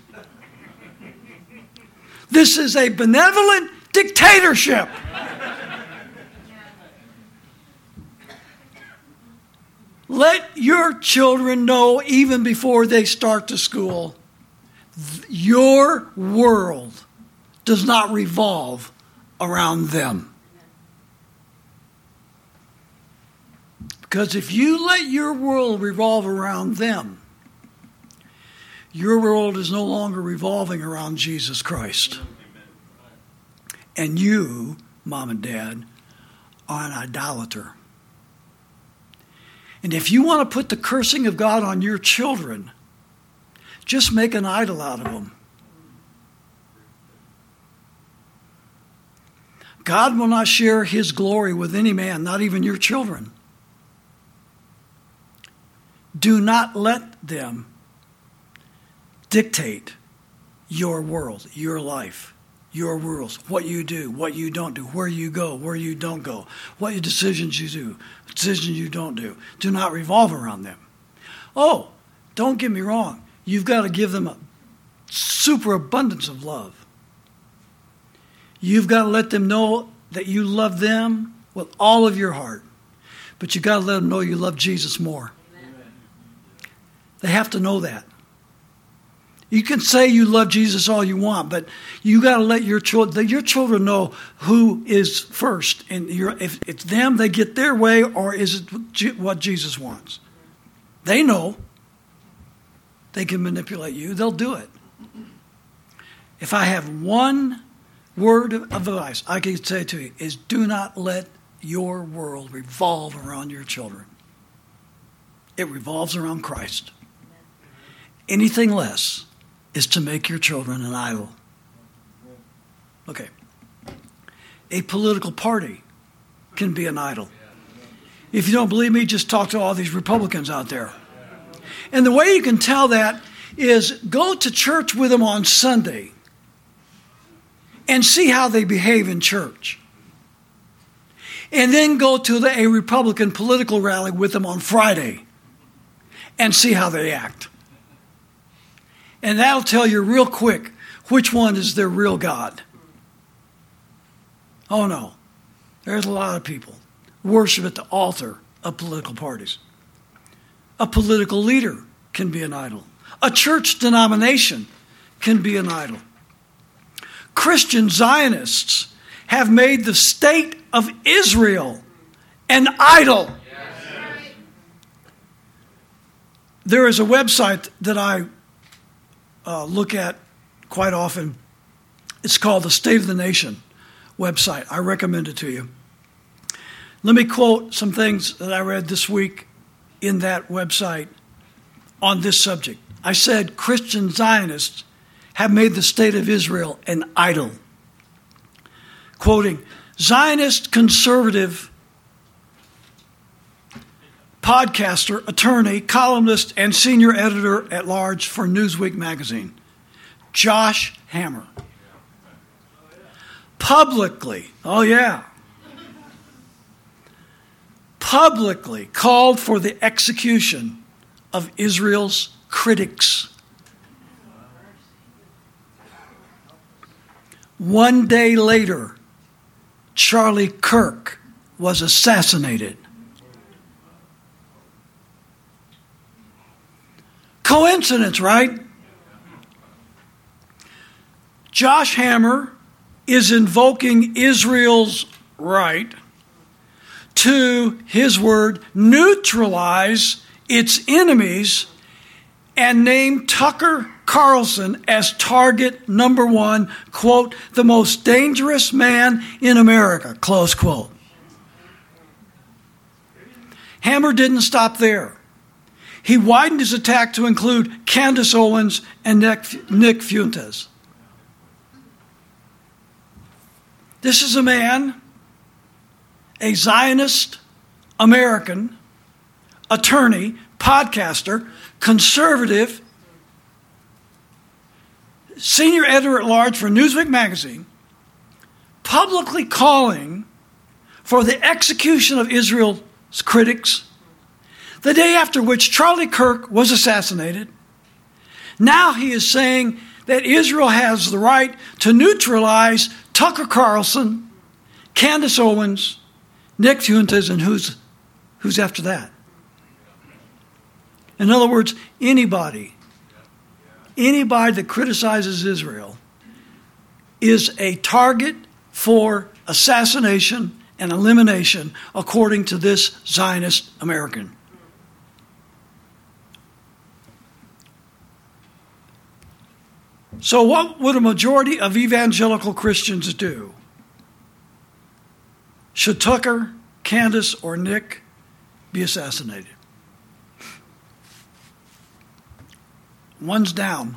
[SPEAKER 1] This is a benevolent dictatorship. Let your children know, even before they start to school, your world does not revolve around them. Because if you let your world revolve around them, your world is no longer revolving around Jesus Christ. And you, Mom and Dad, are an idolater. And if you want to put the cursing of God on your children, just make an idol out of them. God will not share His glory with any man, not even your children. Do not let them dictate your world, your life, your rules, what you do, what you don't do, where you go, where you don't go, what decisions you do, decisions you don't do. Do not revolve around them. Oh, don't get me wrong. You've got to give them a superabundance of love. You've got to let them know that you love them with all of your heart. But you've got to let them know you love Jesus more. Amen. They have to know that. You can say you love Jesus all you want, but you got to let your children, your children know who is first. And if it's them, they get their way, or is it what Jesus wants? They know. They can manipulate you. They'll do it. If I have one word of advice I can say to you, is do not let your world revolve around your children. It revolves around Christ. Anything less is to make your children an idol. Okay. A political party can be an idol. If you don't believe me, just talk to all these Republicans out there. And the way you can tell that is go to church with them on Sunday and see how they behave in church. And then go to the, a Republican political rally with them on Friday and see how they act. And that'll tell you real quick which one is their real God. Oh no, there's a lot of people worship at the altar of political parties. A political leader can be an idol. A church denomination can be an idol. Christian Zionists have made the state of Israel an idol. Yes. There is a website that I uh, look at quite often. It's called the State of the Nation website. I recommend it to you. Let me quote some things that I read this week in that website on this subject. I said Christian Zionists have made the state of Israel an idol. Quoting, Zionist conservative podcaster, attorney, columnist, and senior editor at large for Newsweek magazine, Josh Hammer. Publicly, oh yeah, publicly called for the execution of Israel's critics. One day later, Charlie Kirk was assassinated. Coincidence, right? Josh Hammer is invoking Israel's right to, his word, neutralize its enemies and name Tucker Carlson as target number one, quote, the most dangerous man in America, close quote. Hammer didn't stop there. He widened his attack to include Candace Owens and Nick, Nick Fuentes. This is a man, a Zionist American, attorney, podcaster, conservative, senior editor at large for Newsweek magazine, publicly calling for the execution of Israel's critics, the day after which Charlie Kirk was assassinated. Now he is saying that Israel has the right to neutralize Tucker Carlson, Candace Owens, Nick Fuentes, and who's, who's after that? In other words, anybody, anybody that criticizes Israel is a target for assassination and elimination, according to this Zionist American. So what would a majority of evangelical Christians do? Should Tucker, Candace, or Nick be assassinated? One's down.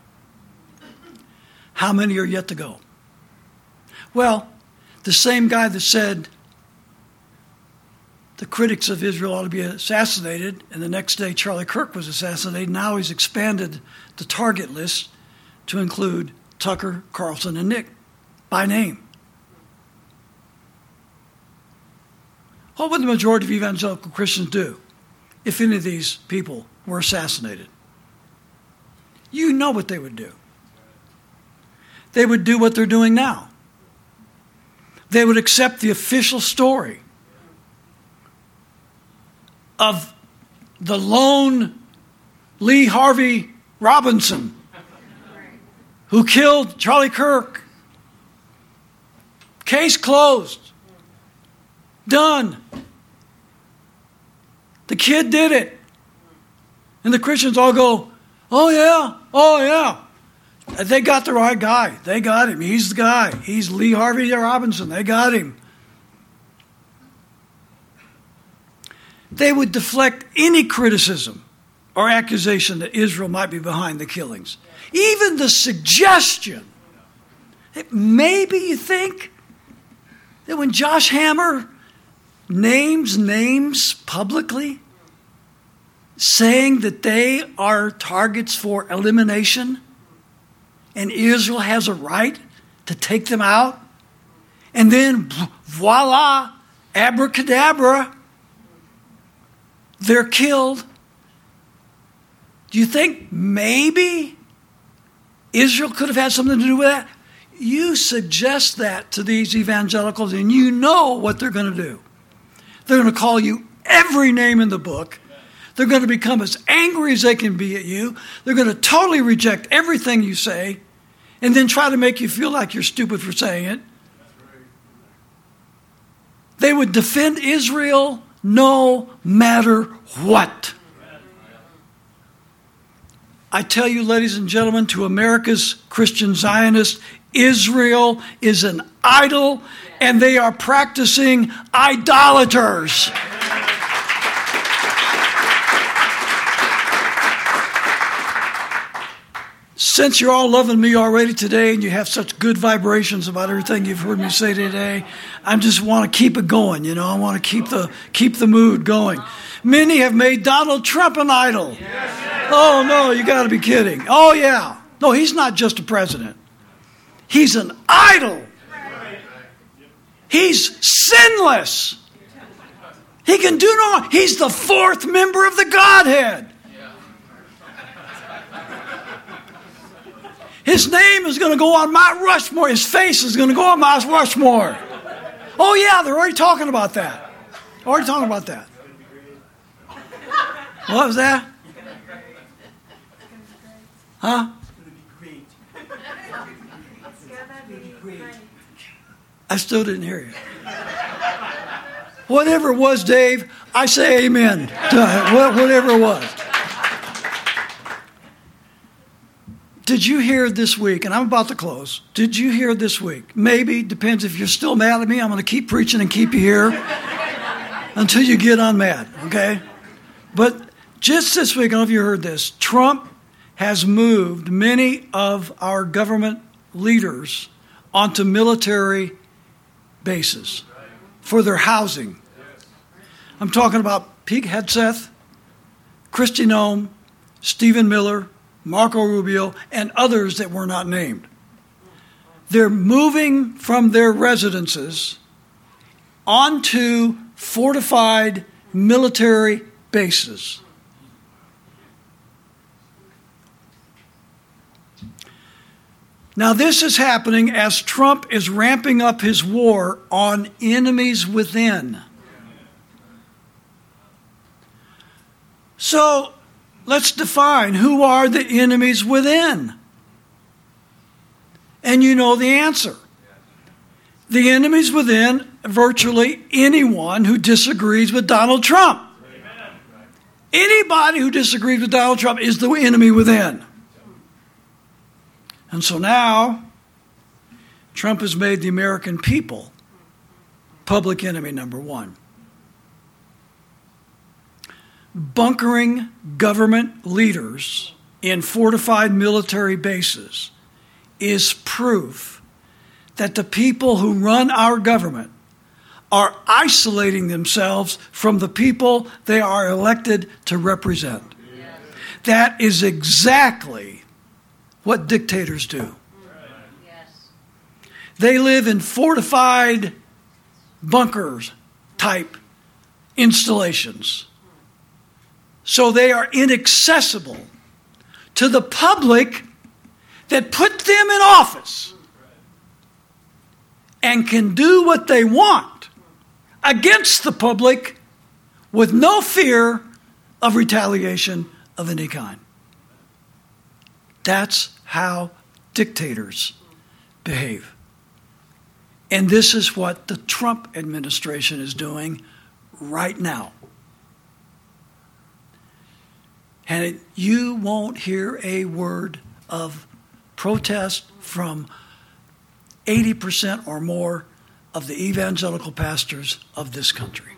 [SPEAKER 1] How many are yet to go? Well, the same guy that said the critics of Israel ought to be assassinated, and the next day Charlie Kirk was assassinated, now he's expanded the target list to include Tucker, Carlson, and Nick by name. What would the majority of evangelical Christians do if any of these people were assassinated? You know what they would do. They would do what they're doing now. They would accept the official story of the lone Lee Harvey Robinson who killed Charlie Kirk. Case closed. Done. The kid did it. And the Christians all go, oh yeah, oh yeah. They got the right guy. They got him. He's the guy. He's Lee Harvey Robinson. They got him. They would deflect any criticism or accusation that Israel might be behind the killings. Even the suggestion that maybe you think that when Josh Hammer names names publicly, saying that they are targets for elimination, and Israel has a right to take them out, and then voila, abracadabra, they're killed. Do you think maybe Israel could have had something to do with that? You suggest that to these evangelicals, and you know what they're going to do. They're going to call you every name in the book. They're going to become as angry as they can be at you. They're going to totally reject everything you say and then try to make you feel like you're stupid for saying it. They would defend Israel no matter what. I tell you, ladies and gentlemen, to America's Christian Zionists, Israel is an idol, and they are practicing idolaters. since you're all loving me already today and you have such good vibrations about everything you've heard me say today, I just want to keep it going. You know, I want to keep the keep the mood going. Many have made Donald Trump an idol. Oh, no, you got to be kidding. Oh, yeah. No, he's not just a president. He's an idol. He's sinless. He can do no wrong. He's the fourth member of the Godhead. His name is going to go on Mount Rushmore. His face is going to go on Mount Rushmore. Oh, yeah, they're already talking about that. Already talking about that. What was that? Huh? I still didn't hear you. Whatever it was, Dave, I say amen to whatever it was. Did you hear this week, and I'm about to close, did you hear this week? Maybe, depends if you're still mad at me, I'm going to keep preaching and keep you here until you get unmad, okay? But just this week, I don't know if you heard this, Trump has moved many of our government leaders onto military bases for their housing. I'm talking about Pete Hegseth, Kristi Noem, Stephen Miller, Marco Rubio, and others that were not named. They're moving from their residences onto fortified military bases. Now, this is happening as Trump is ramping up his war on enemies within. So, let's define who are the enemies within. And you know the answer. The enemies within, virtually anyone who disagrees with Donald Trump. Anybody who disagrees with Donald Trump is the enemy within. And so now, Trump has made the American people public enemy number one. Bunkering government leaders in fortified military bases is proof that the people who run our government are isolating themselves from the people they are elected to represent. Yes. That is exactly what dictators do. Yes. They live in fortified bunkers type installations. So they are inaccessible to the public that put them in office and can do what they want against the public with no fear of retaliation of any kind. That's how dictators behave. And this is what the Trump administration is doing right now. And it, you won't hear a word of protest from eighty percent or more of the evangelical pastors of this country.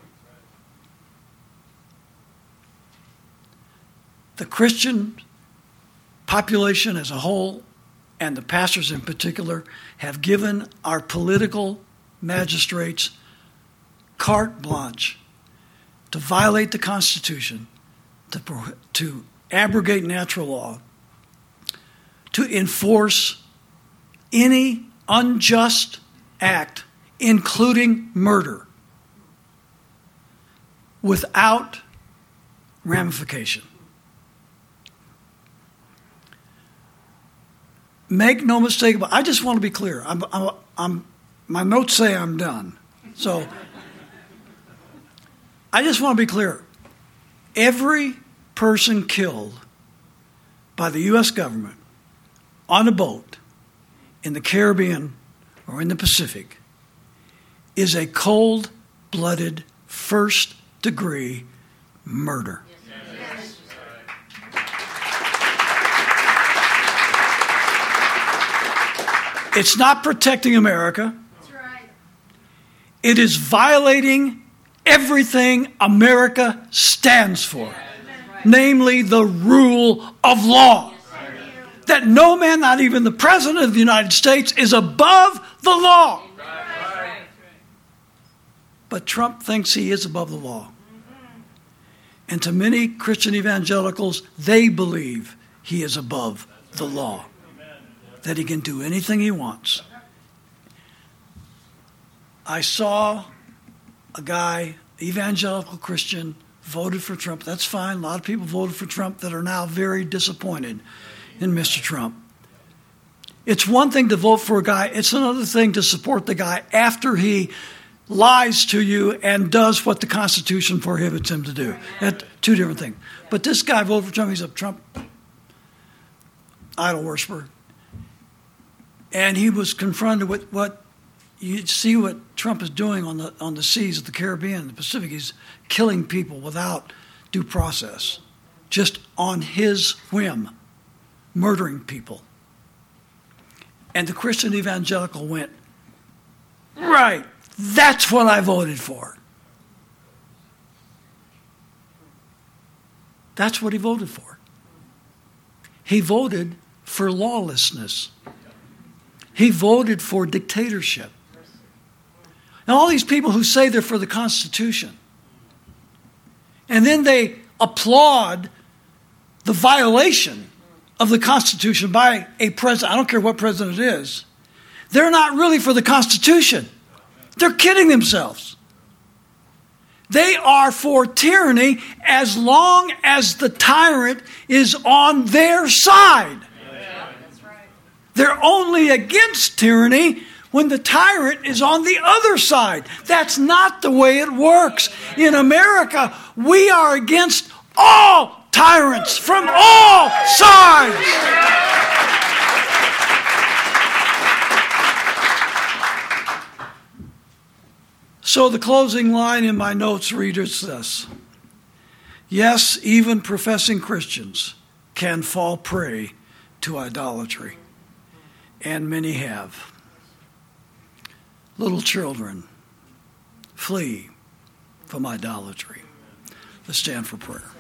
[SPEAKER 1] The Christian population as a whole, and the pastors in particular, have given our political magistrates carte blanche to violate the Constitution, to, to abrogate natural law, to enforce any unjust act, including murder, without ramification. Make no mistake about it. I just want to be clear. I'm, I'm, I'm, my notes say I'm done. So I just want to be clear. Every person killed by the U S government on a boat in the Caribbean or in the Pacific is a cold-blooded, first-degree murder. Yes. It's not protecting America. That's right. It is violating everything America stands for, namely the rule of law. That that no man, not even the President of the United States, is above the law. But Trump thinks he is above the law. And to many Christian evangelicals, they believe he is above the law, that he can do anything he wants. I saw a guy, evangelical Christian, voted for Trump. That's fine. A lot of people voted for Trump that are now very disappointed in Mister Trump. It's one thing to vote for a guy. It's another thing to support the guy after he lies to you and does what the Constitution prohibits him to do. That's two different things. But this guy voted for Trump. He's a Trump idol worshiper. And he was confronted with what you see what Trump is doing on the on the seas of the Caribbean and the Pacific. He's killing people without due process, just on his whim, murdering people. And the Christian evangelical went, right, that's what I voted for. That's what he voted for. He voted for lawlessness. He voted for dictatorship. And all these people who say they're for the Constitution, and then they applaud the violation of the Constitution by a president, I don't care what president it is, they're not really for the Constitution. They're kidding themselves. They are for tyranny as long as the tyrant is on their side. They're only against tyranny when the tyrant is on the other side. That's not the way it works. In America, we are against all tyrants from all sides. So the closing line in my notes reads this. Yes, even professing Christians can fall prey to idolatry. And many have. Little children, flee from idolatry. Let's stand for prayer.